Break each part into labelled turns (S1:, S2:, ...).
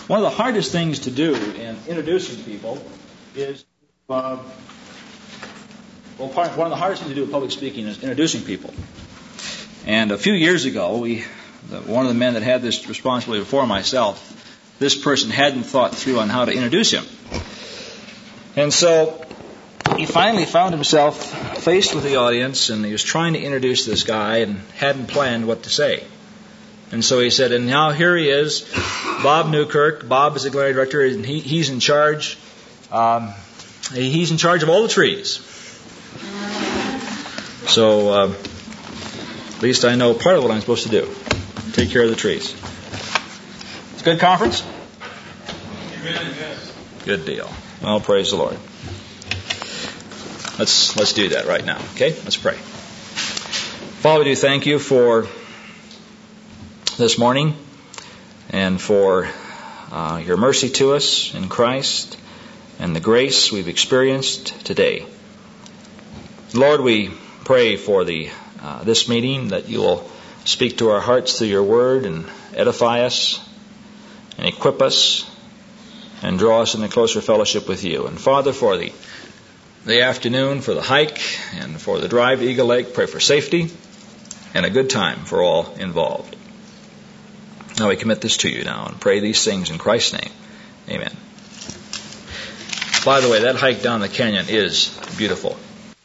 S1: One of the hardest things to do in introducing people is, one of the hardest things to do in public speaking is introducing people. And a few years ago, one of the men that had this responsibility before myself, this person hadn't thought through on how to introduce him. And so he finally found himself faced with the audience, and he was trying to introduce this guy and hadn't planned what to say. And so he said, and now here he is, Bob Newkirk. Bob is the Glenary director, and he's in charge. He's in charge of all the trees. So at least I know part of what I'm supposed to do. Take care of the trees. It's a good conference?
S2: Amen, yes.
S1: Good deal. Well, praise the Lord. Let's do that right now. Okay? Let's pray. Father, we do thank you for this morning and for your mercy to us in Christ and the grace we've experienced today. Lord, we pray for this meeting that you will speak to our hearts through your word and edify us and equip us and draw us into closer fellowship with you. And Father, for the afternoon, for the hike and for the drive to Eagle Lake, pray for safety and a good time for all involved. Now we commit this to you now and pray these things in Christ's name. Amen. By the way, that hike down the canyon is beautiful.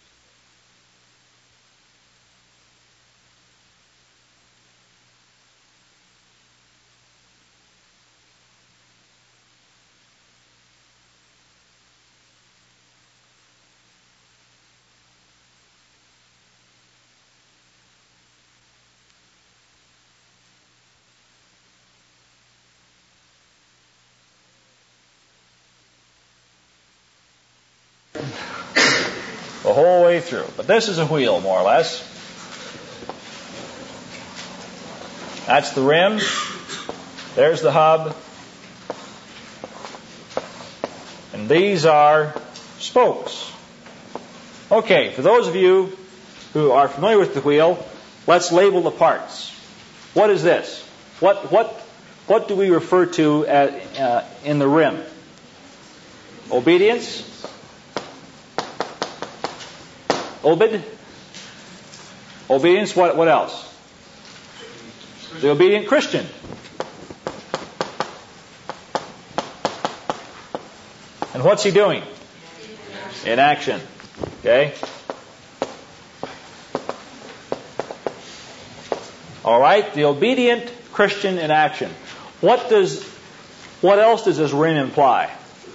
S1: The whole way through. But this is a wheel, more or less. That's the rim. There's the hub. And these are spokes. Okay, for those of you who are familiar with the wheel, let's label the parts. What is this? What do we refer to in the rim? Obedience? Obed? Obedience, what else? The obedient Christian. And what's he doing? In action. Okay? All right, the obedient Christian in action. What else does this rim imply?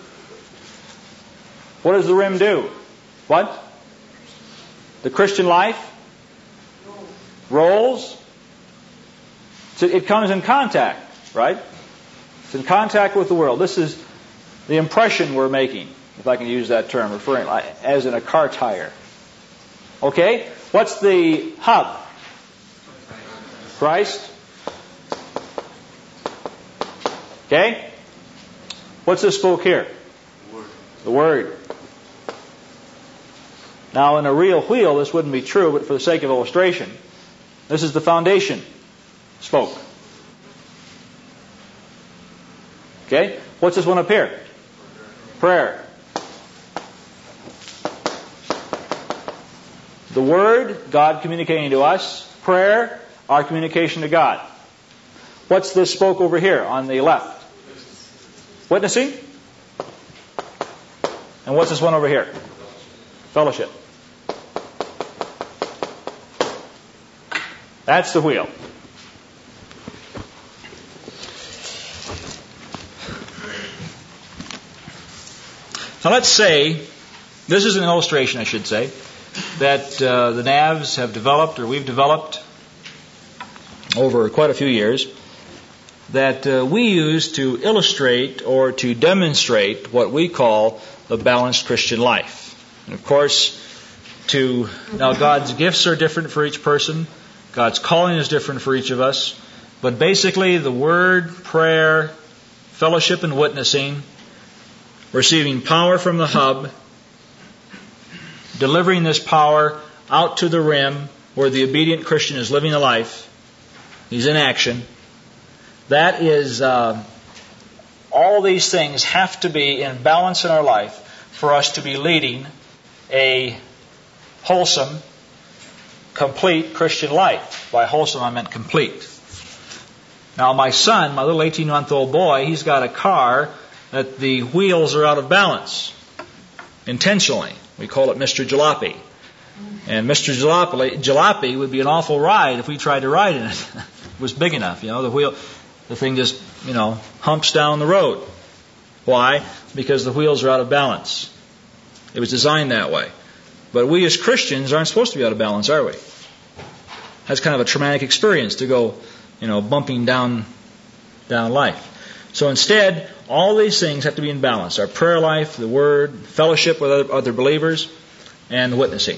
S1: What does the rim do? What? The Christian life? Rolls? So it comes in contact, right? It's in contact with the world. This is the impression we're making, if I can use that term, referring as in a car tire. Okay? What's the hub? Christ? Okay? What's this spoke here? The Word. Now, in a real wheel, this wouldn't be true, but for the sake of illustration, this is the foundation spoke. Okay? What's this one up here? Prayer. The Word, God communicating to us. Prayer, our communication to God. What's this spoke over here on the left? Witnessing. And what's this one over here? Fellowship. That's the wheel. Now let's say, this is an illustration I should say, that the NAVs have developed, or we've developed over quite a few years, that we use to illustrate or to demonstrate what we call the balanced Christian life. And of course, now God's gifts are different for each person. God's calling is different for each of us. But basically, the Word, prayer, fellowship and witnessing, receiving power from the hub, delivering this power out to the rim where the obedient Christian is living a life. He's in action. That is all these things have to be in balance in our life for us to be leading a wholesome, complete Christian life. By wholesome, I meant complete. Now, my son, my little 18-month-old boy, he's got a car that the wheels are out of balance. Intentionally. We call it Mr. Jalopy. And Mr. Jalopy would be an awful ride if we tried to ride in it. It was big enough, the thing just, humps down the road. Why? Because the wheels are out of balance. It was designed that way. But we as Christians aren't supposed to be out of balance, are we? That's kind of a traumatic experience to go, bumping down life. So instead, all these things have to be in balance. Our prayer life, the Word, fellowship with other believers, and witnessing.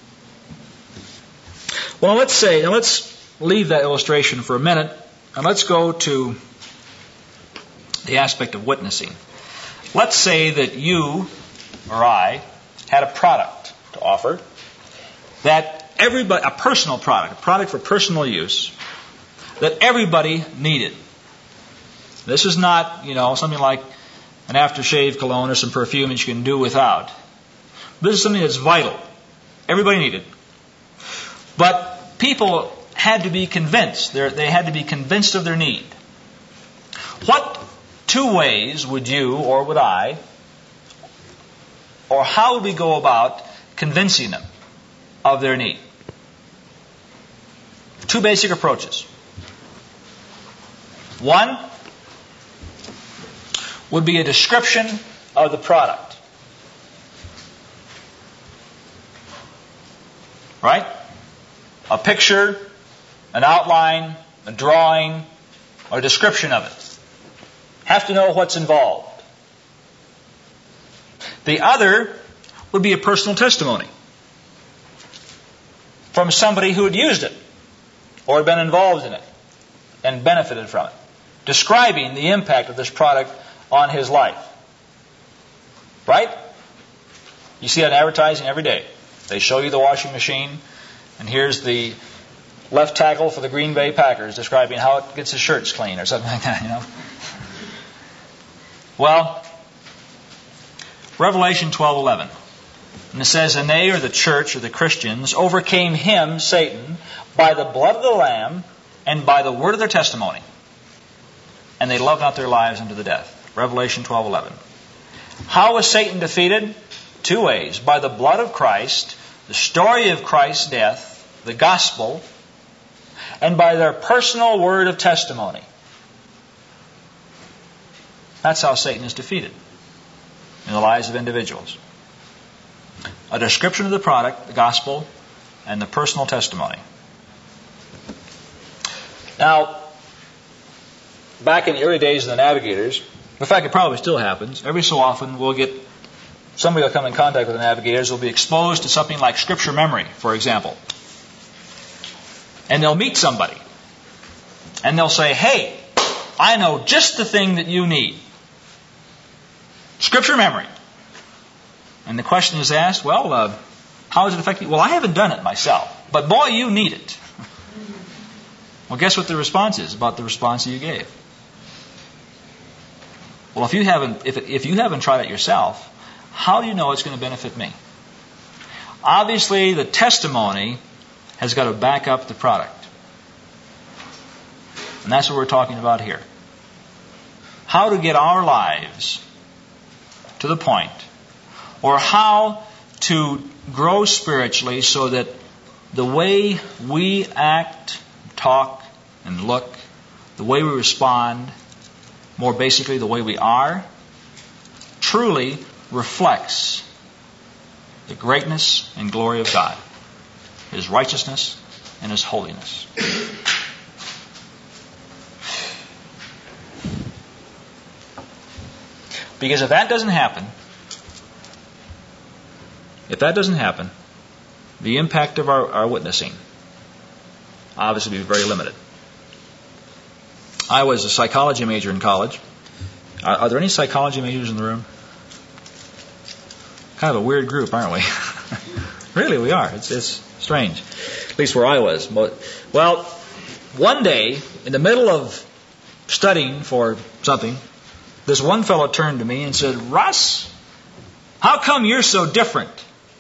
S1: Well, let's leave that illustration for a minute, and let's go to the aspect of witnessing. Let's say that you or I had a product to offer that everybody, a personal product, a product for personal use, that everybody needed. This is not, something like an aftershave cologne or some perfume that you can do without. This is something that's vital. Everybody needed. But people had to be convinced. They had to be convinced of their need. What two ways would you or would I, or how would we go about convincing them of their need? Two basic approaches. One would be a description of the product. Right? A picture, an outline, a drawing, or a description of it. Have to know what's involved. The other would be a personal testimony from somebody who had used it or had been involved in it and benefited from it, describing the impact of this product on his life. Right? You see that in advertising every day. They show you the washing machine, and here's the left tackle for the Green Bay Packers describing how it gets his shirts clean or something like that, Well, Revelation 12:11. And it says, "And they," or the church, or the Christians, "overcame him," Satan, "by the blood of the Lamb and by the word of their testimony. And they loved not their lives unto the death." Revelation 12:11. How was Satan defeated? Two ways. By the blood of Christ, the story of Christ's death, the gospel, and by their personal word of testimony. That's how Satan is defeated in the lives of individuals. A description of the product, the gospel, and the personal testimony. Now, back in the early days of the Navigators, in fact, it probably still happens. Every so often, somebody will come in contact with the Navigators, will be exposed to something like scripture memory, for example. And they'll meet somebody. And they'll say, "Hey, I know just the thing that you need. Scripture memory." And the question is asked, how does it affect you? Well, I haven't done it myself, but boy, you need it. Well, guess what the response is about the response that you gave? Well, if you haven't tried it yourself, how do you know it's going to benefit me? Obviously, the testimony has got to back up the product. And that's what we're talking about here. How to get our lives to the point, or how to grow spiritually so that the way we act, talk, and look, the way we respond, more basically the way we are, truly reflects the greatness and glory of God, His righteousness and His holiness. Because if that doesn't happen, the impact of our witnessing obviously will be very limited. I was a psychology major in college. Are there any psychology majors in the room? Kind of a weird group, aren't we? Really, we are. It's strange. At least where I was. Well, one day, in the middle of studying for something, This one fellow turned to me and said, "Russ, how come you're so different?"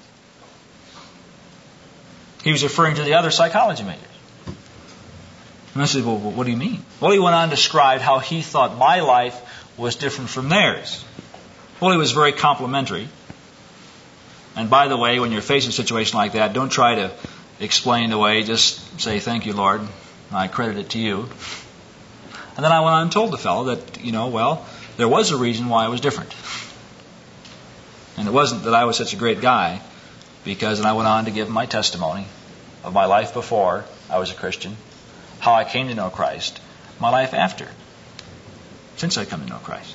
S1: He was referring to the other psychology majors. And I said, "Well, what do you mean?" Well, he went on to describe how he thought my life was different from theirs. Well, he was very complimentary. And by the way, when you're facing a situation like that, don't try to explain away. Just say, "Thank you, Lord. I credit it to you." And then I went on and told the fellow that, there was a reason why I was different. And it wasn't that I was such a great guy, because then I went on to give my testimony of my life before I was a Christian, how I came to know Christ, my life after, since I come to know Christ.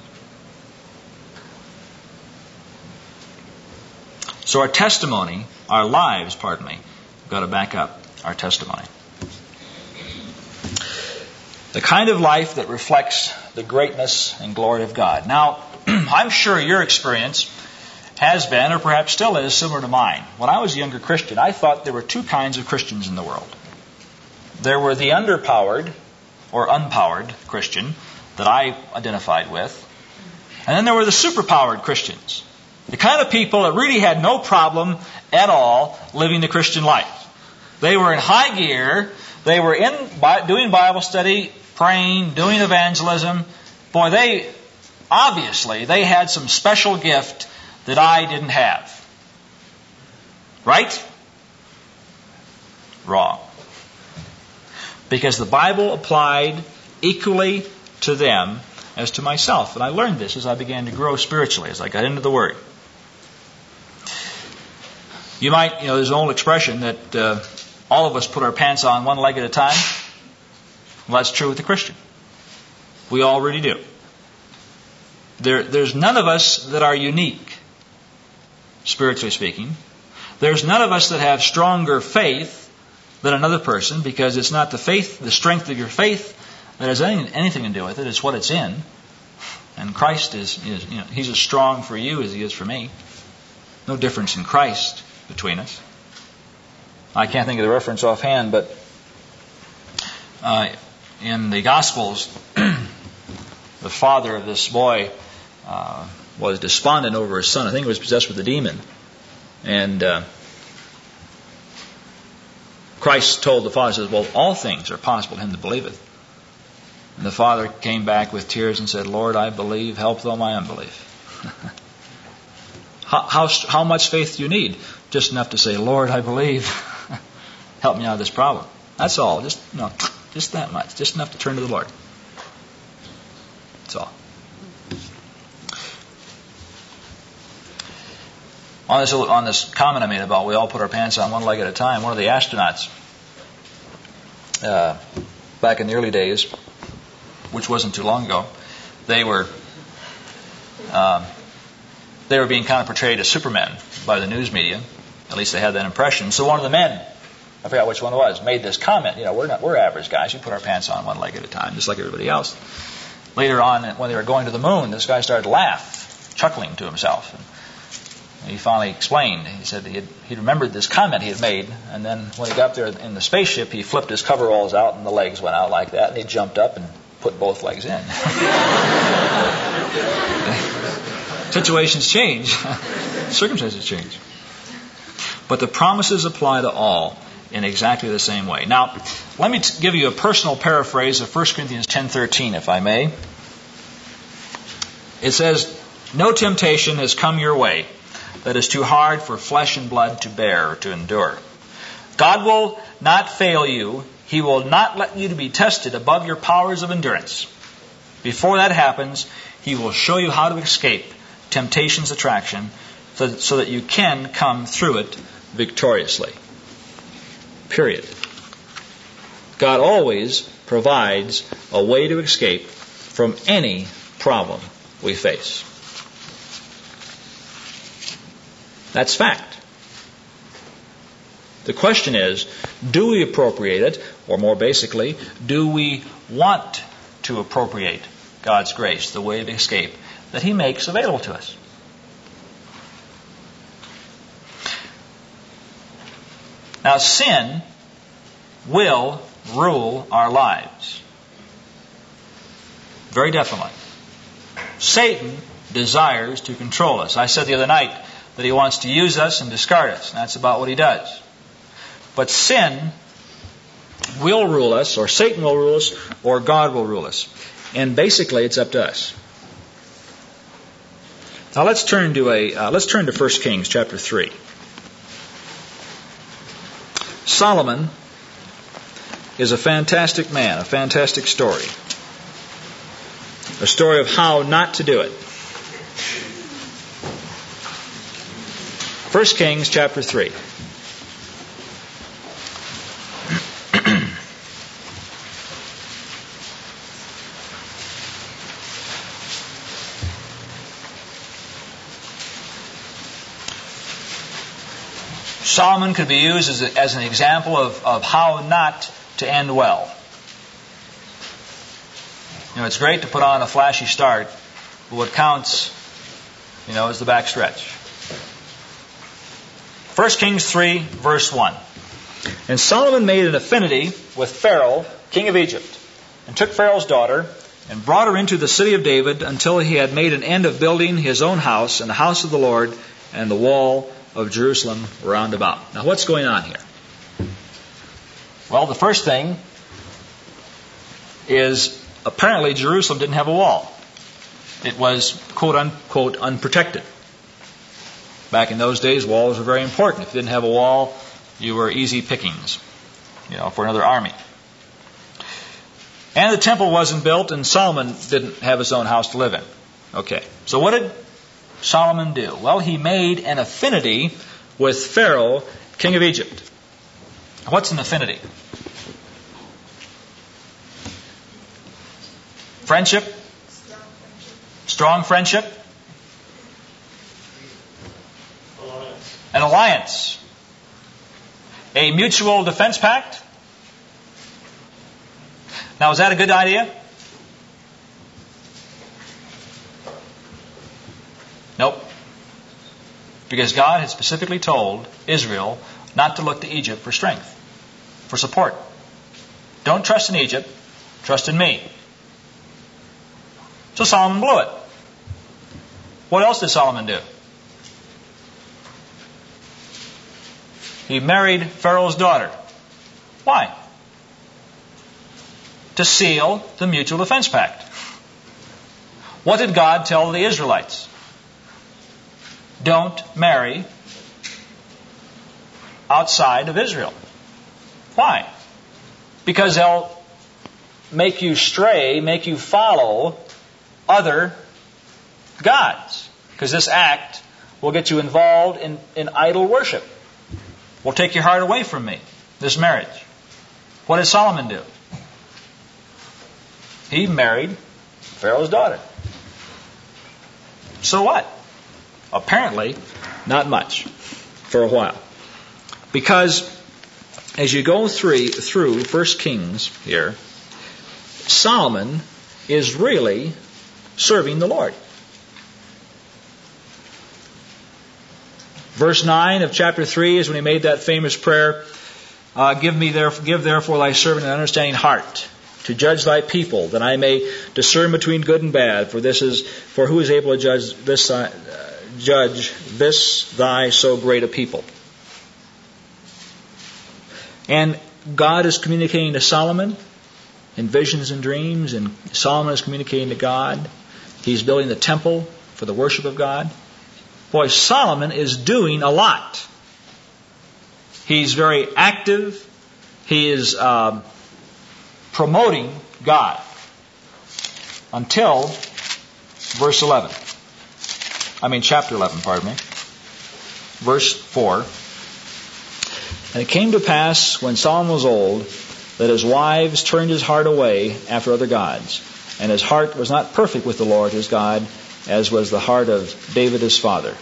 S1: So our testimony, our lives, we've got to back up our testimony. The kind of life that reflects the greatness and glory of God. Now, I'm sure your experience has been, or perhaps still is, similar to mine. When I was a younger Christian, I thought there were two kinds of Christians in the world. There were the underpowered or unpowered Christian that I identified with. And then there were the superpowered Christians. The kind of people that really had no problem at all living the Christian life. They were in high gear. They were doing Bible study, praying, doing evangelism. Boy, they had some special gift that I didn't have. Right? Wrong. Because the Bible applied equally to them as to myself. And I learned this as I began to grow spiritually, as I got into the Word. You might, there's an old expression that all of us put our pants on one leg at a time. Well, that's true with the Christian. We all really do. There's none of us that are unique, spiritually speaking. There's none of us that have stronger faith than another person, because it's not the strength of your faith that has anything to do with it. It's what it's in. And Christ He's as strong for you as He is for me. No difference in Christ between us. I can't think of the reference offhand, but in the Gospels, the father of this boy was despondent over his son. I think he was possessed with a demon. And Christ told the father, says, "Well, all things are possible to him that believeth." And the father came back with tears and said, "Lord, I believe, help thou my unbelief." How much faith do you need? Just enough to say, "Lord, I believe. Help me out of this problem." That's all. Just that much. Just enough to turn to the Lord. That's all. On this comment I made about we all put our pants on one leg at a time, one of the astronauts back in the early days, which wasn't too long ago, they were being kind of portrayed as supermen by the news media. At least they had that impression. So one of the men, I forgot which one it was, made this comment. We're average guys. We put our pants on one leg at a time, just like everybody else. Later on, when they were going to the moon, this guy started to laugh, chuckling to himself. And he finally explained. He said he remembered this comment he had made, and then when he got there in the spaceship, he flipped his coveralls out, and the legs went out like that, and he jumped up and put both legs in. Situations change. Circumstances change. But the promises apply to all in exactly the same way. Now, let me give you a personal paraphrase of 1 Corinthians 10:13, if I may. It says, "No temptation has come your way that is too hard for flesh and blood to bear or to endure. God will not fail you. He will not let you to be tested above your powers of endurance. Before that happens, He will show you how to escape temptation's attraction so that you can come through it victoriously." Period. God always provides a way to escape from any problem we face. That's fact. The question is, do we appropriate it? Or more basically, do we want to appropriate God's grace, the way of escape that He makes available to us? Now, sin will rule our lives. Very definitely. Satan desires to control us. I said the other night that he wants to use us and discard us. And that's about what he does. But sin will rule us, or Satan will rule us, or God will rule us. And basically, it's up to us. Now let's turn to 1 Kings chapter 3. Solomon is a fantastic man, a fantastic story. A story of how not to do it. 1 Kings chapter 3. Solomon could be used as an example of how not to end well. It's great to put on a flashy start, but what counts, is the back stretch. 1 Kings 3, verse 1. And Solomon made an affinity with Pharaoh, king of Egypt, and took Pharaoh's daughter, and brought her into the city of David until he had made an end of building his own house, and the house of the Lord, and the wall of Jerusalem round about. Now what's going on here? Well, the first thing is apparently Jerusalem didn't have a wall. It was, quote unquote, unprotected. Back in those days, walls were very important. If you didn't have a wall, you were easy pickings, for another army. And the temple wasn't built, and Solomon didn't have his own house to live in. Okay, so what did Solomon do? Well, he made an affinity with Pharaoh, king of Egypt. What's an affinity? Friendship? Strong friendship? An alliance. A mutual defense pact? Now, is that a good idea? Nope. Because God had specifically told Israel not to look to Egypt for strength, for support. Don't trust in Egypt, trust in me. So Solomon blew it. What else did Solomon do? He married Pharaoh's daughter. Why? To seal the mutual defense pact. What did God tell the Israelites? Don't marry outside of Israel. Why? Because they'll make you stray, make you follow other gods. Because this act will get you involved in idol worship. Will take your heart away from me, this marriage. What did Solomon do? He married Pharaoh's daughter. So what? Apparently, not much for a while. Because as you go through 1 Kings here, Solomon is really serving the Lord. Verse 9 of chapter 3 is when he made that famous prayer, give therefore thy servant an understanding heart, to judge thy people, that I may discern between good and bad, for who is able to judge this thy so great a people. And God is communicating to Solomon in visions and dreams, and Solomon is communicating to God. He's building the temple for the worship of God. Boy, Solomon is doing a lot. He's very active. He is promoting God. Until chapter 11, pardon me. Verse 4. And it came to pass, when Solomon was old, that his wives turned his heart away after other gods, and his heart was not perfect with the Lord his God, as was the heart of David his father.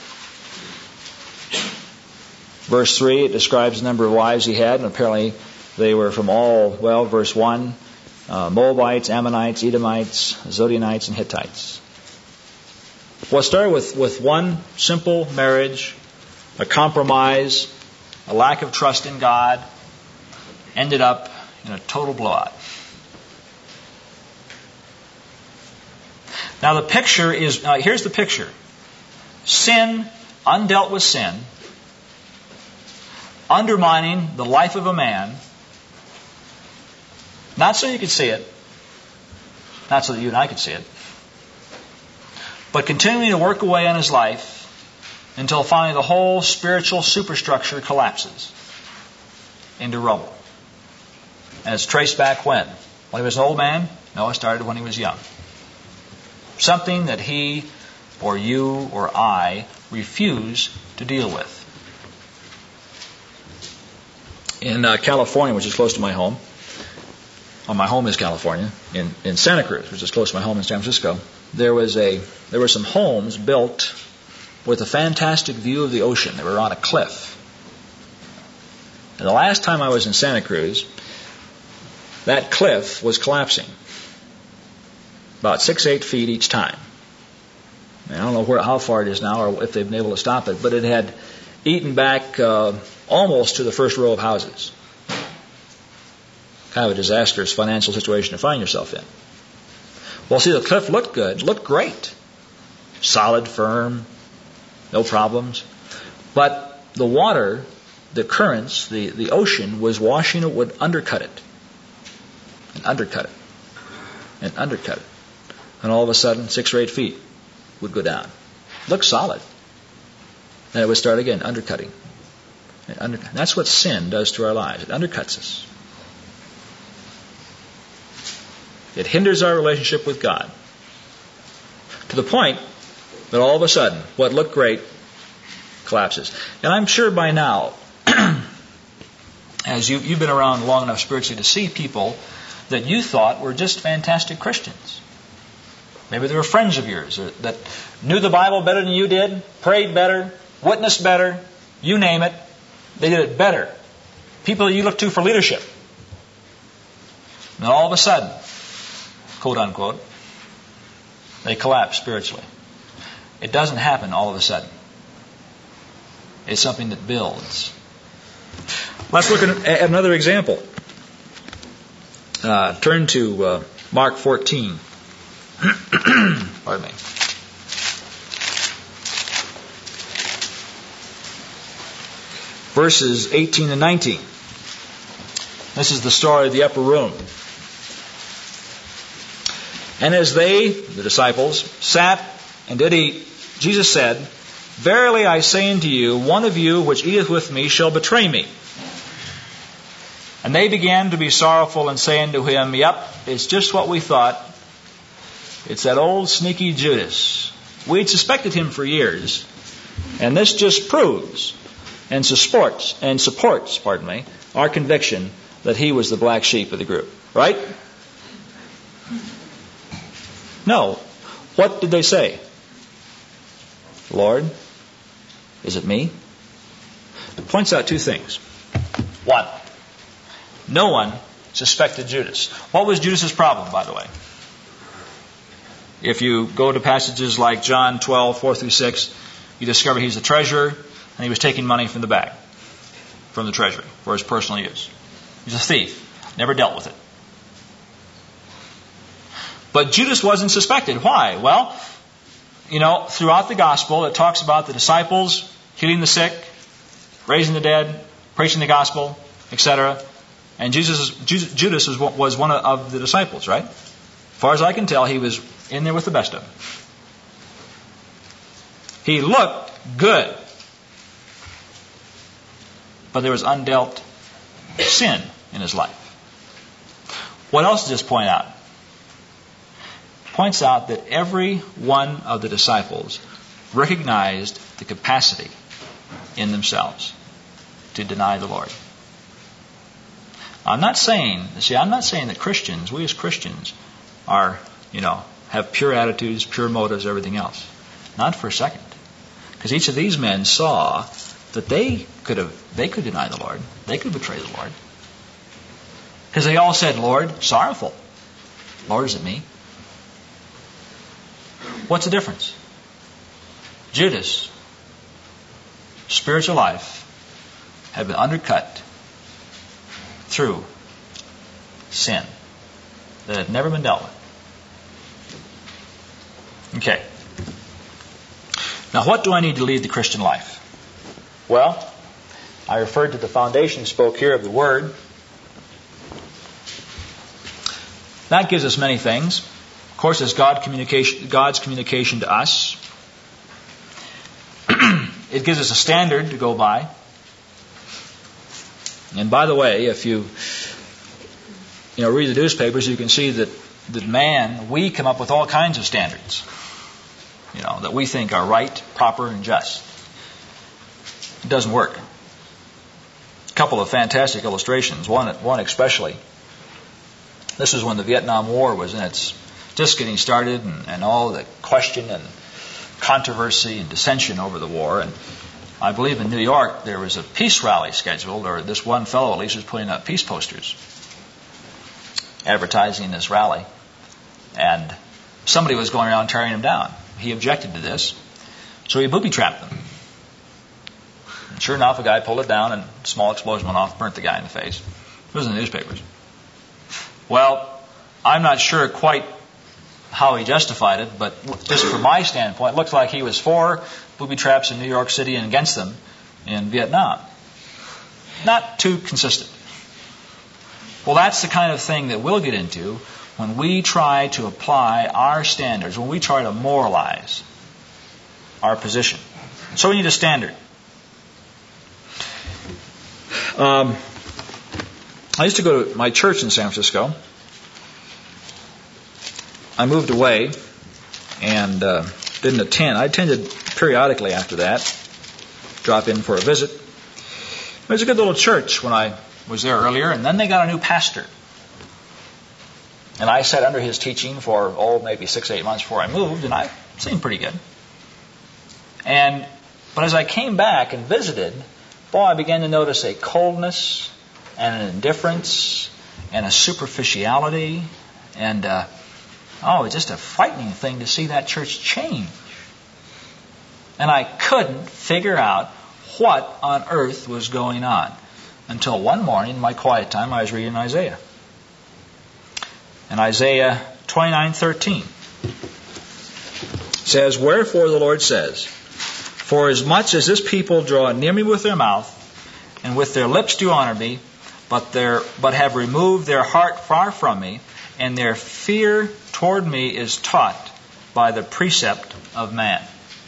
S1: Verse 3, it describes the number of wives he had, and apparently they were from verse 1, Moabites, Ammonites, Edomites, Zidonites, and Hittites. Well, it started with one simple marriage, a compromise, a lack of trust in God, ended up in a total blowout. Now the picture is, here's the picture. Sin, undealt with sin, undermining the life of a man, not so you could see it, not so that you and I could see it, but continuing to work away on his life until finally the whole spiritual superstructure collapses into rubble. And it's traced back when? When he was an old man? No, it started when he was young. Something that he or you or I refuse to deal with. In California, which is close to my home, my home is California, in Santa Cruz, which is close to my home in San Francisco, there were some homes built with a fantastic view of the ocean. They were on a cliff. And the last time I was in Santa Cruz, that cliff was collapsing. About 6-8 feet each time. I don't know how far it is now or if they've been able to stop it, but it had eaten back almost to the first row of houses. Kind of a disastrous financial situation to find yourself in. Well, see, the cliff looked good, looked great. Solid, firm, no problems. But the water, the currents, the ocean was washing it, would undercut it. And undercut it. And undercut it. And all of a sudden, 6 or 8 feet would go down. Looked solid. Then it would start again, undercutting. And that's what sin does to our lives. It undercuts us. It hinders our relationship with God. To the point that all of a sudden, what looked great collapses. And I'm sure by now, as you've been around long enough spiritually to see people that you thought were just fantastic Christians. Maybe they were friends of yours that knew the Bible better than you did, prayed better, witnessed better, you name it. They did it better. People you look to for leadership. And all of a sudden, quote unquote, they collapse spiritually. It doesn't happen all of a sudden. It's something that builds. Let's look at another example. Turn to Mark 14. Pardon me. Verses 18 and 19. This is the story of the upper room. And as they, the disciples, sat and did eat, Jesus said, Verily I say unto you, one of you which eateth with me shall betray me. And they began to be sorrowful and say unto him, Yep, it's just what we thought. It's that old sneaky Judas. We'd suspected him for years. And this just proves and supports our conviction that he was the black sheep of the group. Right? No. What did they say? Lord, is it me? It points out two things. One, no one suspected Judas. What was Judas's problem, by the way? If you go to passages like John 12, 4 through 6, you discover he's the treasurer and he was taking money from the bag, from the treasury, for his personal use. He's a thief. Never dealt with it. But Judas wasn't suspected. Why? Well, throughout the gospel, it talks about the disciples healing the sick, raising the dead, preaching the gospel, etc. And Judas was one of the disciples, right? As far as I can tell, he was in there with the best of them. He looked good. But there was undealt sin in his life. What else does this point out? It points out that every one of the disciples recognized the capacity in themselves to deny the Lord. I'm not saying that Christians, we as Christians, are, have pure attitudes, pure motives, everything else. Not for a second. Because each of these men saw that they could deny the Lord. They could betray the Lord. Because they all said, Lord, sorrowful. Lord, is it me? What's the difference? Judas' spiritual life had been undercut through sin that had never been dealt with. Okay. Now, what do I need to lead the Christian life? Well, I referred to the foundation spoke here of the Word. That gives us many things. Of course, it's God's communication to us. It gives us a standard to go by. And by the way, if you read the newspapers, you can see that we come up with all kinds of standards, that we think are right, proper, and just. It doesn't work. A couple of fantastic illustrations. One especially. This was when the Vietnam War was just getting started, and all the question and controversy and dissension over the war. And I believe in New York there was a peace rally scheduled, or this one fellow at least was putting up peace posters advertising this rally. And somebody was going around tearing him down. He objected to this, so he booby-trapped them. And sure enough, a guy pulled it down, and a small explosion went off, burnt the guy in the face. It was in the newspapers. Well, I'm not sure quite how he justified it, but just from my standpoint, it looked like he was for booby traps in New York City and against them in Vietnam. Not too consistent. Well, that's the kind of thing that we'll get into when we try to apply our standards, when we try to moralize our position. So we need a standard. I used to go to my church in San Francisco. I moved away and didn't attend. I attended periodically after that, drop in for a visit. It was a good little church when I was there earlier, and then they got a new pastor. And I sat under his teaching for, maybe 6-8 months before I moved, and I seemed pretty good. But as I came back and visited, I began to notice a coldness and an indifference and a superficiality and it's just a frightening thing to see that church change. And I couldn't figure out what on earth was going on until one morning in my quiet time I was reading Isaiah. And Isaiah 29:13 says, "Wherefore the Lord says, For as much as this people draw near me with their mouth, and with their lips do honor me, but have removed their heart far from me, and their fear toward me is taught by the precept of man."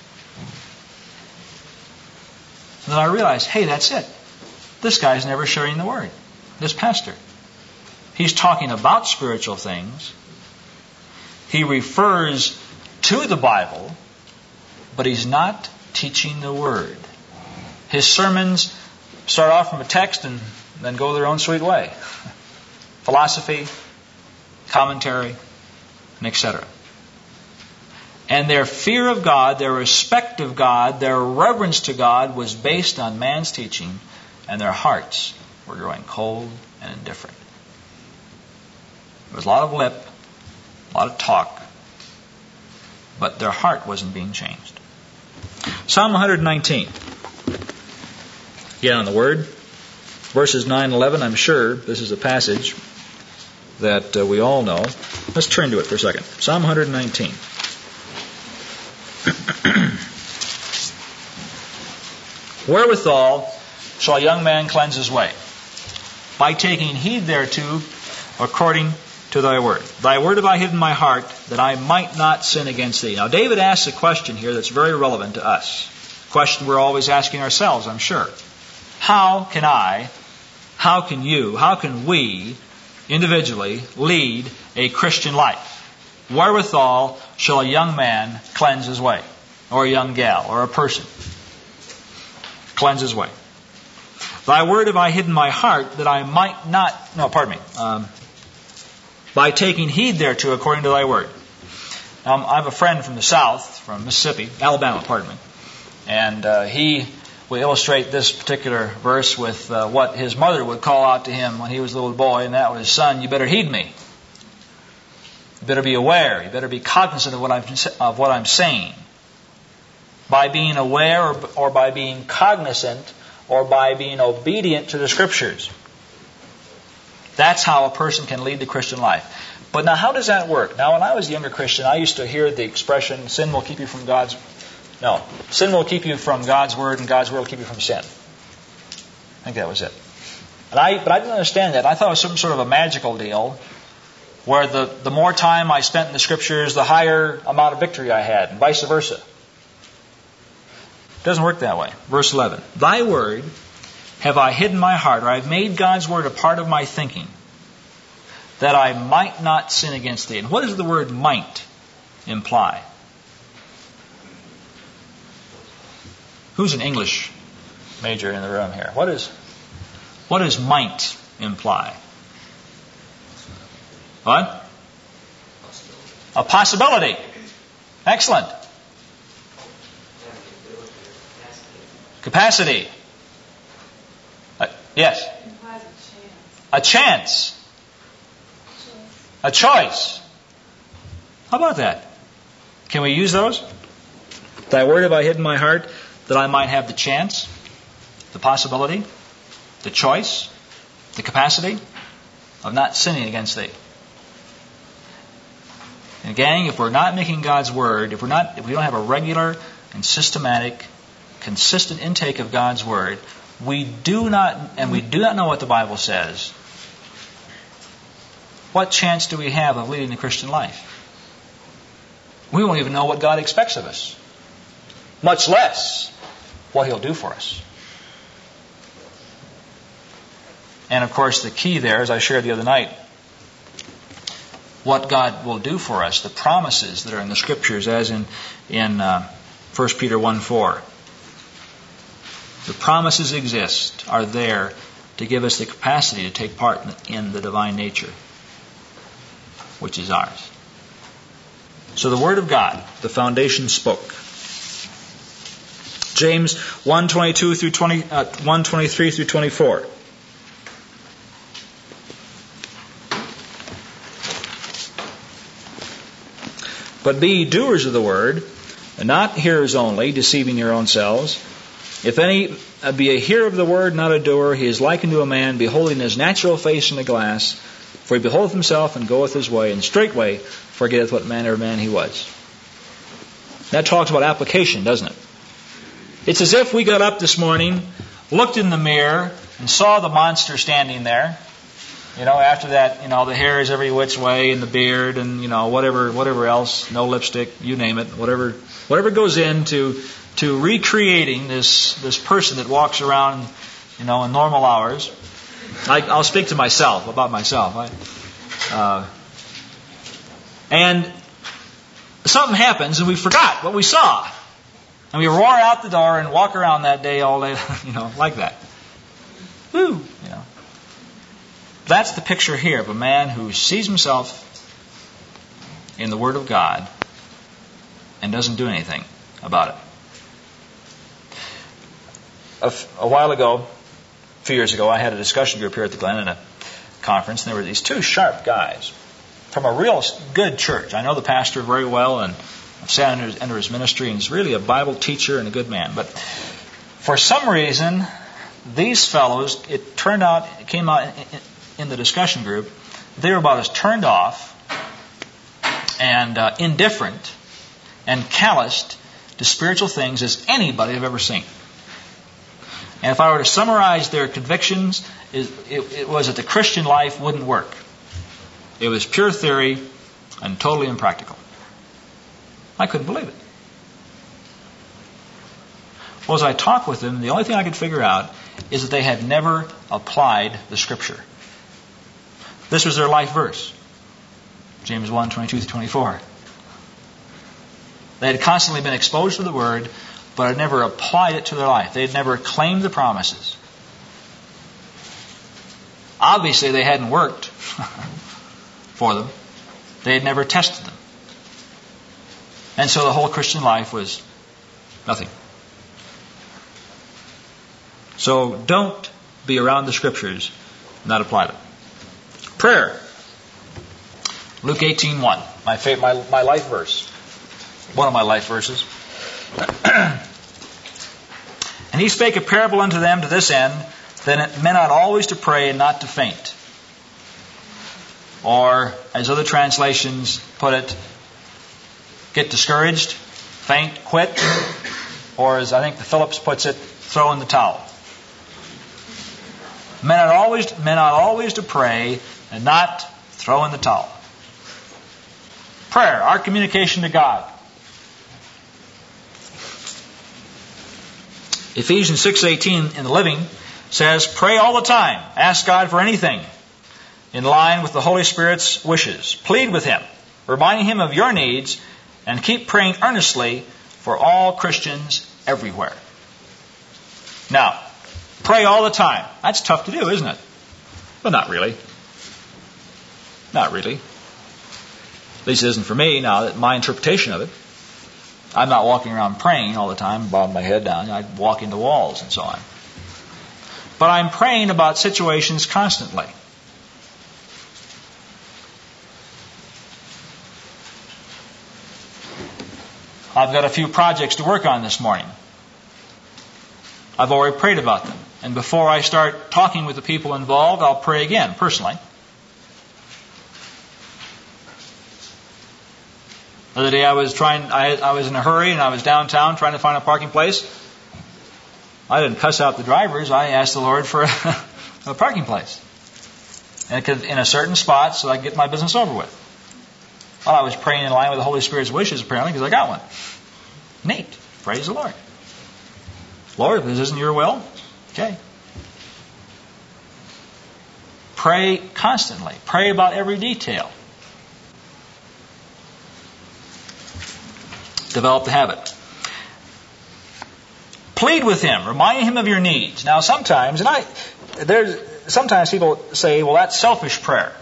S1: And then I realized, hey, that's it. This guy's never sharing the Word. This pastor. He's talking about spiritual things. He refers to the Bible, but he's not teaching the Word. His sermons start off from a text and then go their own sweet way. Philosophy, commentary, and etc. And their fear of God, their respect of God, their reverence to God was based on man's teaching, and their hearts were growing cold and indifferent. There was a lot of lip, a lot of talk, but their heart wasn't being changed. Psalm 119. Again on the Word. Verses 9 and 11, I'm sure this is a passage that we all know. Let's turn to it for a second. Psalm 119. "Wherewithal shall a young man cleanse his way? By taking heed thereto, according to thy word. Thy word have I hid in my heart, that I might not sin against thee." Now, David asks a question here that's very relevant to us. A question we're always asking ourselves, I'm sure. How can you, how can we individually lead a Christian life? Wherewithal shall a young man cleanse his way? Or a young gal, or a person. Cleanse his way. Thy word have I hid in my heart, that I might not... by taking heed thereto according to thy word. I have a friend from the South, from Alabama, and he will illustrate this particular verse with what his mother would call out to him when he was a little boy, and that was, "Son, you better heed me. You better be aware. You better be cognizant of what I'm saying." By being aware or by being cognizant or by being obedient to the Scriptures. That's how a person can lead the Christian life. But now how does that work? Now when I was a younger Christian, I used to hear the expression, sin will keep you from God's... No, sin will keep you from God's Word and God's Word will keep you from sin. I think that was it. But I didn't understand that. I thought it was some sort of a magical deal where the more time I spent in the Scriptures, the higher amount of victory I had, and vice versa. It doesn't work that way. Verse 11. Thy word have I hid in my heart, or I have made God's word a part of my thinking, that I might not sin against thee. And what does the word might imply? Who's an English major in the room here? What does might imply? What? A possibility. Excellent. Capacity. Yes. A chance. A choice. How about that? Can we use those? Thy word have I hid in my heart, that I might have the chance, the possibility, the choice, the capacity of not sinning against thee. And gang, if we're not making God's word, if we don't have a regular and systematic, consistent intake of God's word, we do not know what the Bible says, what chance do we have of leading the Christian life? We won't even know what God expects of us, much less what He'll do for us. And of course the key there, as I shared the other night, what God will do for us, the promises that are in the Scriptures, as in 1 Peter 1:4. The promises exist, are there to give us the capacity to take part in the divine nature, which is ours. So the Word of God, the foundation spoke. James 1:22 through 1:23 through 24. But be ye doers of the word, and not hearers only, deceiving your own selves. If any be a hearer of the word, not a doer, he is like unto a man beholding his natural face in a glass. For he beholdeth himself and goeth his way, and straightway forgetteth what manner of man he was. That talks about application, doesn't it? It's as if we got up this morning, looked in the mirror, and saw the monster standing there. After that, the hair is every which way, and the beard, and whatever else, no lipstick, you name it, whatever goes into recreating this person that walks around, in normal hours. I'll speak to myself about myself. And something happens, and we forgot what we saw, and we roar out the door and walk around that day all day, like that. Woo, That's the picture here of a man who sees himself in the Word of God and doesn't do anything about it. A while ago, a few years ago, I had a discussion group here at the Glen in a conference, and there were these two sharp guys from a real good church. I know the pastor very well, and I've sat under his ministry, and he's really a Bible teacher and a good man. But for some reason, these fellows, it came out in the discussion group, they were about as turned off and indifferent and calloused to spiritual things as anybody I've ever seen. And if I were to summarize their convictions, it was that the Christian life wouldn't work. It was pure theory and totally impractical. I couldn't believe it. Well, as I talked with them, the only thing I could figure out is that they had never applied the Scripture. This was their life verse. James 1:22-24. They had constantly been exposed to the Word, but had never applied it to their life. They had never claimed the promises. Obviously, they hadn't worked for them. They had never tested them. And so the whole Christian life was nothing. So don't be around the Scriptures and not apply them. Prayer. Luke 18:1. My life verse. One of my life verses. And he spake a parable unto them to this end, that men ought always to pray and not to faint. or, as other translations put it, get discouraged, faint, quit, or as I think the Phillips puts it, throw in the towel. Men ought always to pray and not throw in the towel. Prayer, our communication to God. Ephesians 6:18 in the Living says, pray all the time. Ask God for anything in line with the Holy Spirit's wishes. Plead with Him, reminding Him of your needs, and keep praying earnestly for all Christians everywhere. Now, pray all the time. That's tough to do, isn't it? Well, not really. Not really. At least it isn't for me. Now, my interpretation of it. I'm not walking around praying all the time, bobbing my head down. I walk into walls and so on. But I'm praying about situations constantly. I've got a few projects to work on this morning. I've already prayed about them. And before I start talking with the people involved, I'll pray again, personally. The other day I was in a hurry and I was downtown trying to find a parking place. I didn't cuss out the drivers. I asked the Lord for a parking place. And in a certain spot so I could get my business over with. Well, I was praying in line with the Holy Spirit's wishes apparently because I got one. Neat. Praise the Lord. Lord, if this isn't your will, okay. Pray constantly. Pray about every detail. Develop the habit. Plead with Him, reminding Him of your needs. Now, sometimes people say, "Well, that's selfish prayer."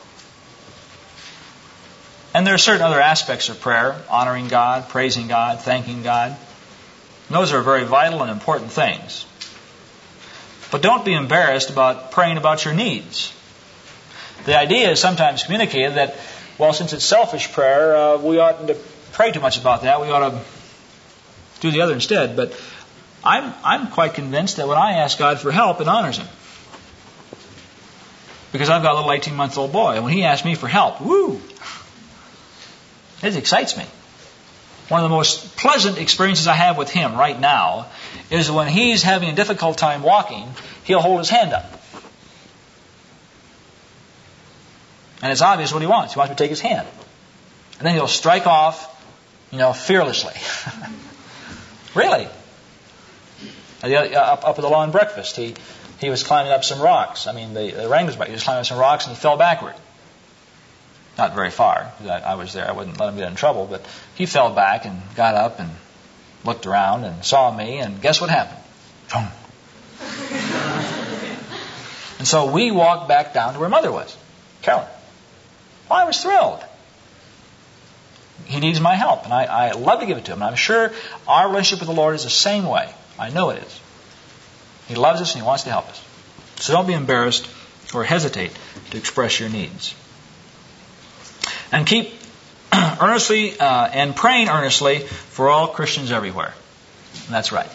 S1: And there are certain other aspects of prayer: honoring God, praising God, thanking God. And those are very vital and important things. But don't be embarrassed about praying about your needs. The idea is sometimes communicated that, well, since it's selfish prayer, we oughtn't to pray too much about that. We ought to do the other instead. But I'm quite convinced that when I ask God for help, it honors Him. Because I've got a little 18-month-old boy, and when he asks me for help, woo! It excites me. One of the most pleasant experiences I have with him right now is when he's having a difficult time walking, he'll hold his hand up. And it's obvious what he wants. He wants me to take his hand. And then he'll strike off, fearlessly. Really. Up at the lawn breakfast, he was climbing up some rocks. The rain was back. He was climbing up some rocks and he fell backward. Not very far, because I was there. I wouldn't let him get in trouble. But he fell back and got up and looked around and saw me. And guess what happened? And so we walked back down to where Mother was, Carolyn. Well, I was thrilled. He needs my help, and I love to give it to him. And I'm sure our relationship with the Lord is the same way. I know it is. He loves us and He wants to help us. So don't be embarrassed or hesitate to express your needs. And keep earnestly and praying earnestly for all Christians everywhere. And that's right.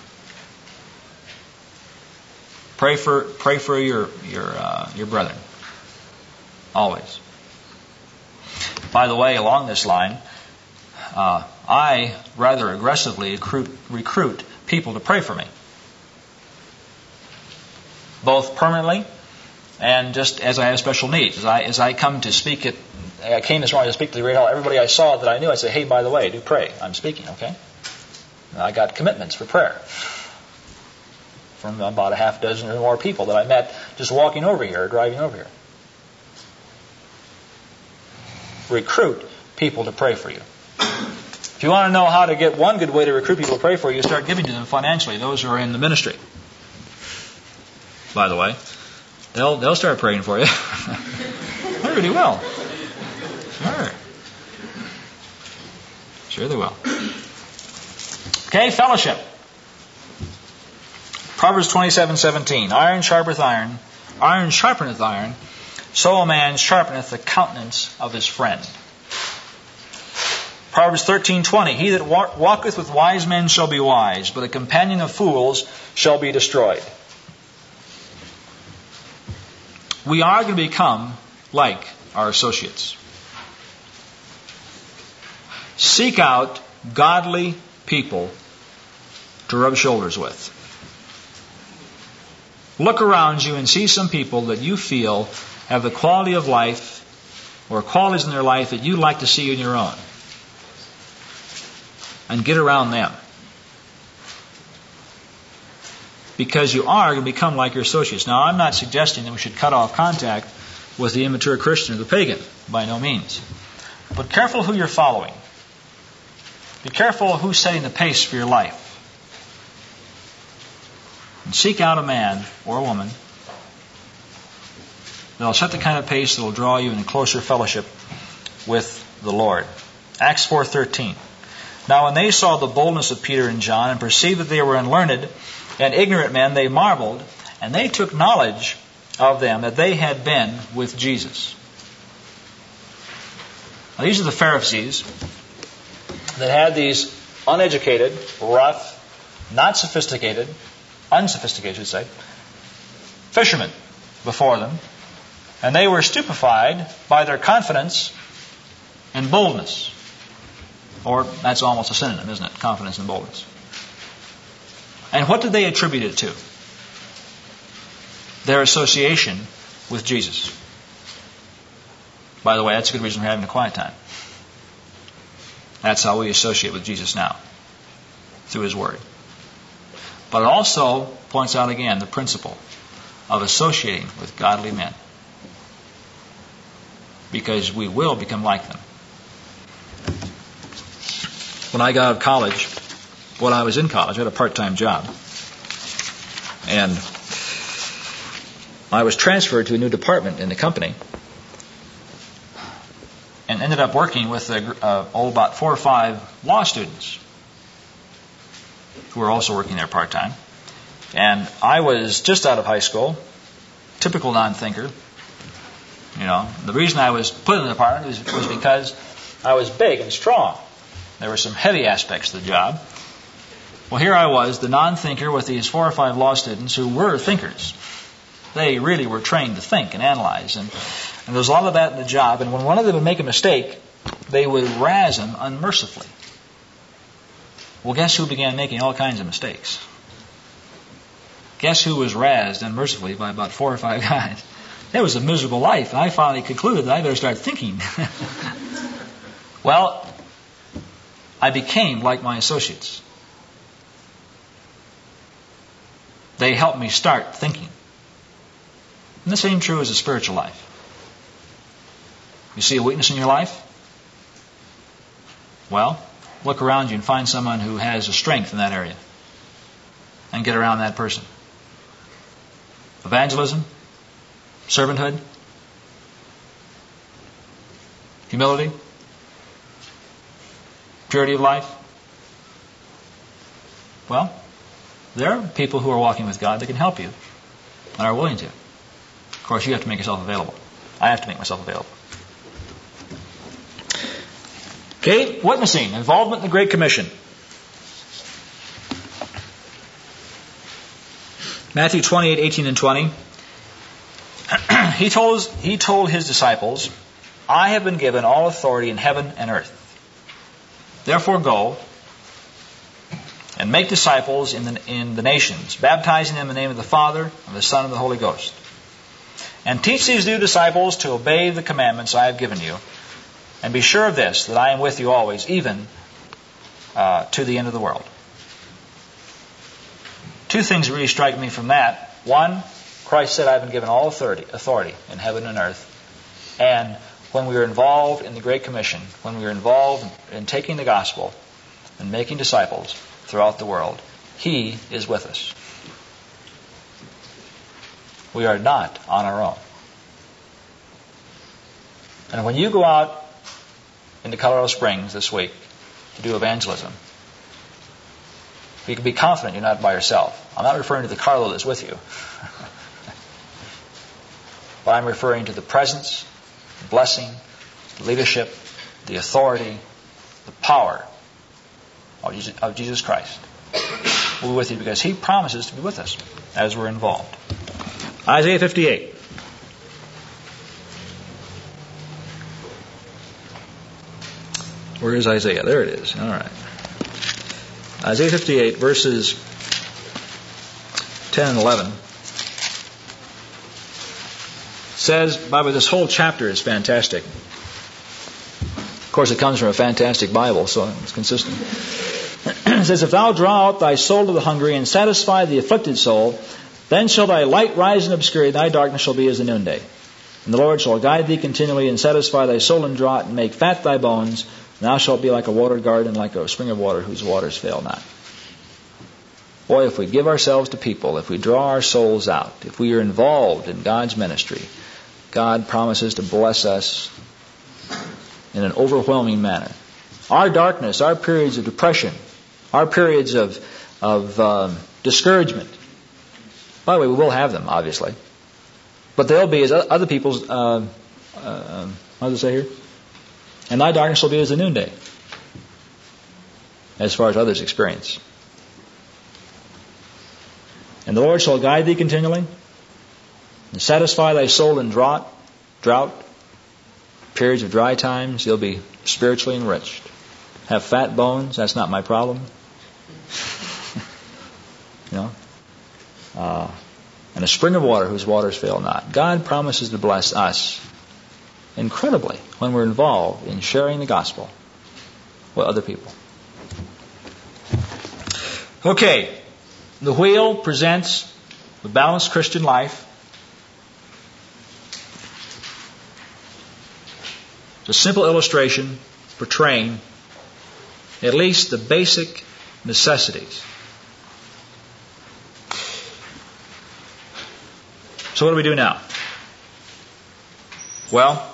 S1: Pray for your brethren. Always. By the way, along this line, I rather aggressively recruit people to pray for me. Both permanently and just as I have special needs. As I come to speak I came this morning to speak to the Great Hall. Everybody I saw that I knew, I said, hey, by the way, do pray. I'm speaking, okay? And I got commitments for prayer from about a half dozen or more people that I met just walking over here or driving over here. Recruit people to pray for you. If you want to know how to get one good way to recruit people to pray for you, start giving to them financially. Those who are in the ministry. By the way, they'll start praying for you. They really will. Sure they will. Okay, fellowship. Proverbs 27:17. Iron sharpeneth iron. Iron sharpeneth iron. So a man sharpeneth the countenance of his friend. Proverbs 13:20. He that walketh with wise men shall be wise, but a companion of fools shall be destroyed. We are going to become like are associates. Seek out godly people to rub shoulders with. Look around you and see some people that you feel have the quality of life or qualities in their life that you'd like to see in your own. And get around them. Because you are going to become like your associates. Now, I'm not suggesting that we should cut off contact with the immature Christian or the pagan. By no means. But careful who you're following. Be careful who's setting the pace for your life. And seek out a man or a woman that will set the kind of pace that will draw you into closer fellowship with the Lord. Acts 4:13. Now when they saw the boldness of Peter and John and perceived that they were unlearned and ignorant men, they marveled, and they took knowledge of them that they had been with Jesus. Now these are the Pharisees that had these uneducated, rough, not sophisticated, unsophisticated, I should say, fishermen before them, and they were stupefied by their confidence and boldness. Or that's almost a synonym, isn't it? Confidence and boldness. And what did they attribute it to? Their association with Jesus. By the way, that's a good reason we're having a quiet time. That's how we associate with Jesus now, through His Word. But it also points out again the principle of associating with godly men. Because we will become like them. When I got out of college, when I was in college, I had a part-time job. And I was transferred to a new department in the company. And ended up working with about 4 or 5 law students who were also working there part-time. And I was just out of high school, typical non-thinker. You know, the reason I was put in the department was because I was big and strong. There were some heavy aspects to the job. Well, here I was, the non-thinker, with these 4 or 5 law students who were thinkers. They really were trained to think and analyze. And there was a lot of that in the job. And when one of them would make a mistake, they would razz him unmercifully. Well, guess who began making all kinds of mistakes? Guess who was razzed unmercifully by about 4 or 5 guys? It was a miserable life. And I finally concluded that I better start thinking. Well, I became like my associates. They helped me start thinking. And the same true as a spiritual life. You see a weakness in your life? Well, look around you and find someone who has a strength in that area. And get around that person. Evangelism, servanthood, humility, purity of life. Well, there are people who are walking with God that can help you and are willing to. Of course, you have to make yourself available. I have to make myself available. Okay, witnessing, involvement in the Great Commission. Matthew 28:18 and 20. He told his disciples, I have been given all authority in heaven and earth. Therefore go and make disciples in the nations, baptizing them in the name of the Father, and the Son, and the Holy Ghost. And teach these new disciples to obey the commandments I have given you. And be sure of this, that I am with you always, even to the end of the world. 2 things really strike me from that. One, Christ said, I have been given all authority in heaven and earth. And when we are involved in the Great Commission, when we are involved in taking the gospel and making disciples throughout the world, He is with us. We are not on our own. And when you go out into Colorado Springs this week to do evangelism, you can be confident you're not by yourself. I'm not referring to the carload that's with you. But I'm referring to the presence, the blessing, the leadership, the authority, the power of Jesus Christ. We'll be with you because He promises to be with us as we're involved. Isaiah 58. Where is Isaiah? There it is. All right. Isaiah 58, verses 10 and 11. Says, by the way, this whole chapter is fantastic. Of course, it comes from a fantastic Bible, so it's consistent. It says, if thou draw out thy soul to the hungry and satisfy the afflicted soul, then shall thy light rise in obscurity, thy darkness shall be as the noonday. And the Lord shall guide thee continually and satisfy thy soul in drought and make fat thy bones. And thou shalt be like a watered garden, like a spring of water whose waters fail not. Boy, if we give ourselves to people, if we draw our souls out, if we are involved in God's ministry, God promises to bless us in an overwhelming manner. Our darkness, our periods of depression, our periods of discouragement. By the way, we will have them, obviously. But they'll be as other people's, what does it say here? And thy darkness will be as the noonday, as far as others experience. And the Lord shall guide thee continually, and satisfy thy soul in drought, periods of dry times. You'll be spiritually enriched. Have fat bones, that's not my problem. And a spring of water whose waters fail not. God promises to bless us incredibly when we're involved in sharing the gospel with other people. Okay, the wheel presents the balanced Christian life. It's a simple illustration portraying at least the basic necessities. So what do we do now? Well,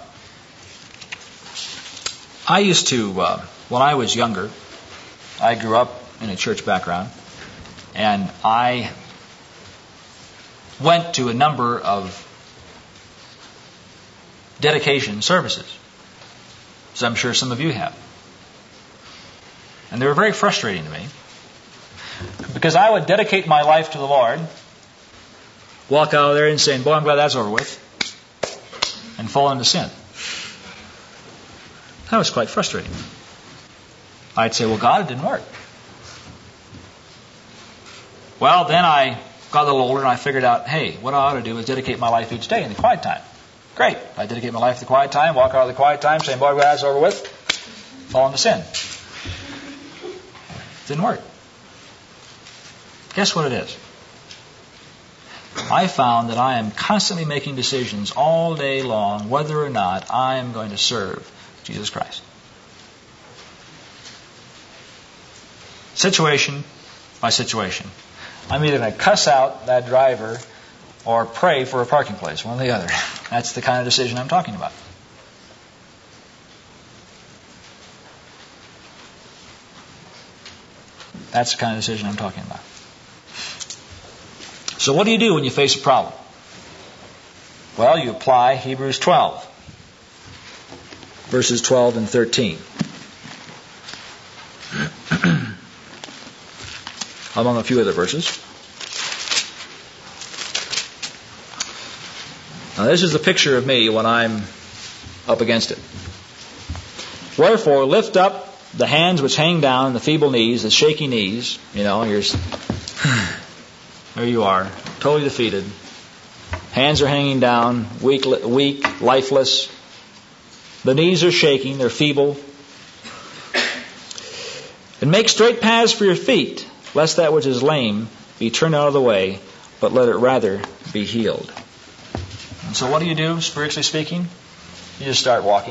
S1: I used to, when I was younger, I grew up in a church background, and I went to a number of dedication services, as I'm sure some of you have. And they were very frustrating to me, because I would dedicate my life to the Lord, walk out of there and saying, boy, I'm glad that's over with, and fall into sin. That was quite frustrating. I'd say, well, God, it didn't work. Well, then I got a little older and I figured out, hey, what I ought to do is dedicate my life each day in the quiet time. Great. I dedicate my life to the quiet time, walk out of the quiet time, saying, boy, I'm glad that's over with, fall into sin. Didn't work. Guess what it is? I found that I am constantly making decisions all day long whether or not I am going to serve Jesus Christ. Situation by situation. I'm either going to cuss out that driver or pray for a parking place, one or the other. That's the kind of decision I'm talking about. That's the kind of decision I'm talking about. So what do you do when you face a problem? Well, you apply Hebrews 12, verses 12 and 13. Among a few other verses. Now this is the picture of me when I'm up against it. Wherefore, lift up the hands which hang down, the feeble knees, the shaky knees. There you are, totally defeated. Hands are hanging down, weak, lifeless. The knees are shaking, they're feeble. And make straight paths for your feet, lest that which is lame be turned out of the way, but let it rather be healed. And so what do, spiritually speaking? You just start walking.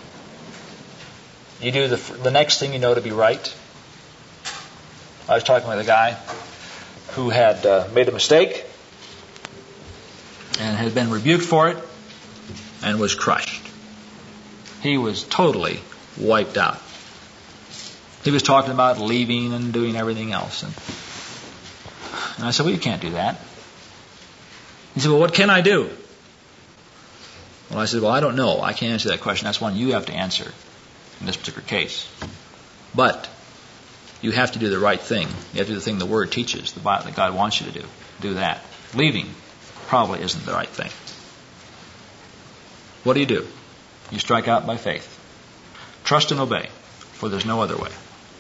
S1: You do the next thing you know to be right. I was talking with a guy who had made a mistake and had been rebuked for it and was crushed. He was totally wiped out. He was talking about leaving and doing everything else. And I said, well, you can't do that. He said, well, what can I do? Well, I said, well, I don't know. I can't answer that question. That's one you have to answer in this particular case. But you have to do the right thing. You have to do the thing the Word teaches, that God wants you to do. Do that. Leaving probably isn't the right thing. What do? You strike out by faith. Trust and obey. for there's no other way.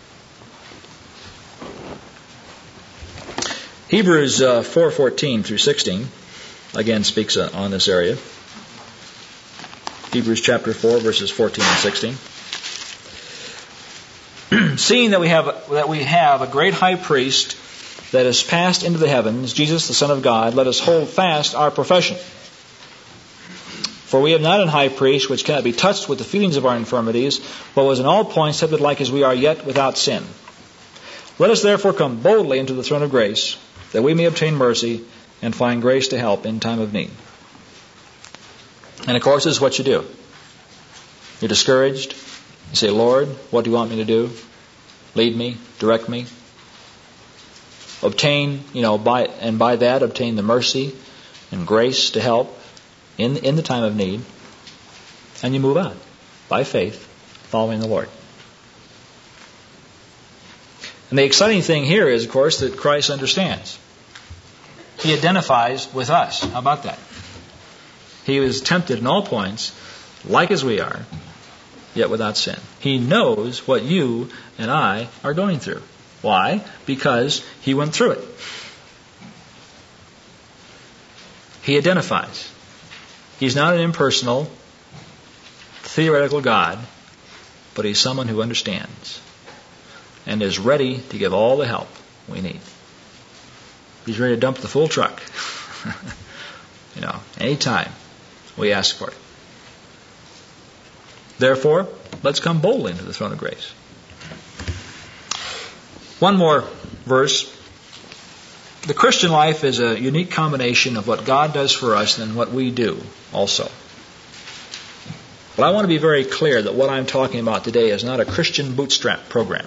S1: Hebrews 4:14 through 16 again speaks on this area. Hebrews chapter 4 verses 14 and 16. Seeing that we have a great high priest that has passed into the heavens, Jesus the Son of God, let us hold fast our profession. For we have not an high priest which cannot be touched with the feelings of our infirmities, but was in all points tempted like as we are, yet without sin. Let us therefore come boldly into the throne of grace, that we may obtain mercy and find grace to help in time of need. And of course, this is what you do. You're discouraged. You say, Lord, what do you want me to do? Lead me, direct me. Obtain, by that, obtain the mercy and grace to help in the time of need. And you move on by faith, following the Lord. And the exciting thing here is, of course, that Christ understands. He identifies with us. How about that? He was tempted in all points, like as we are, yet without sin. He knows what you and I are going through. Why? Because He went through it. He identifies. He's not an impersonal, theoretical God, but He's someone who understands and is ready to give all the help we need. He's ready to dump the full truck. Anytime we ask for it. Therefore, let's come boldly into the throne of grace. One more verse. The Christian life is a unique combination of what God does for us and what we do also. But I want to be very clear that what I'm talking about today is not a Christian bootstrap program.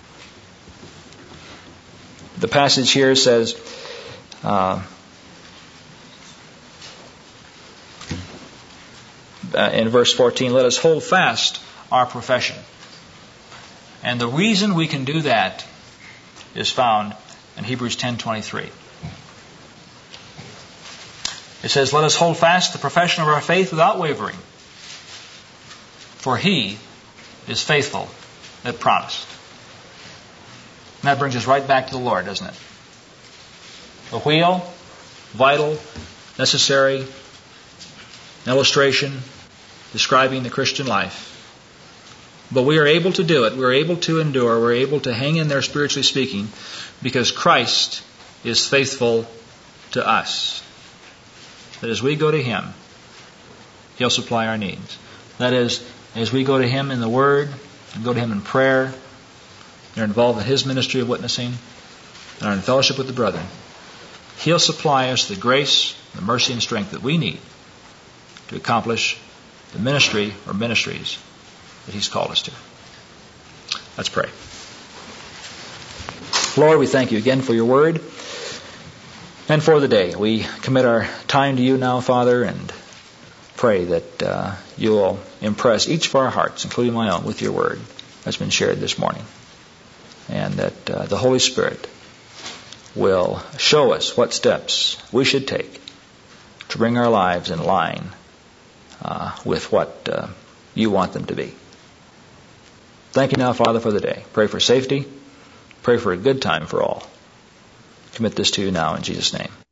S1: The passage here says, in verse 14, let us hold fast our profession. And the reason we can do that is found in Hebrews 10:23. It says, let us hold fast the profession of our faith without wavering, for He is faithful that promised. And that brings us right back to the Lord, doesn't it? A wheel, vital, necessary, an illustration describing the Christian life. But we are able to do it. We're able to endure. We're able to hang in there, spiritually speaking, because Christ is faithful to us. That as we go to Him, He'll supply our needs. That is, as we go to Him in the Word, and go to Him in prayer, and are involved in His ministry of witnessing, and are in fellowship with the brethren, He'll supply us the grace, the mercy, and strength that we need to accomplish the ministry or ministries that He's called us to. Let's pray. Lord, we thank You again for Your Word and for the day. We commit our time to You now, Father, and pray that You will impress each of our hearts, including my own, with Your Word that's been shared this morning. And that the Holy Spirit will show us what steps we should take to bring our lives in line with what You want them to be. Thank You now, Father, for the day. Pray for safety. Pray for a good time for all. Commit this to You now in Jesus' name.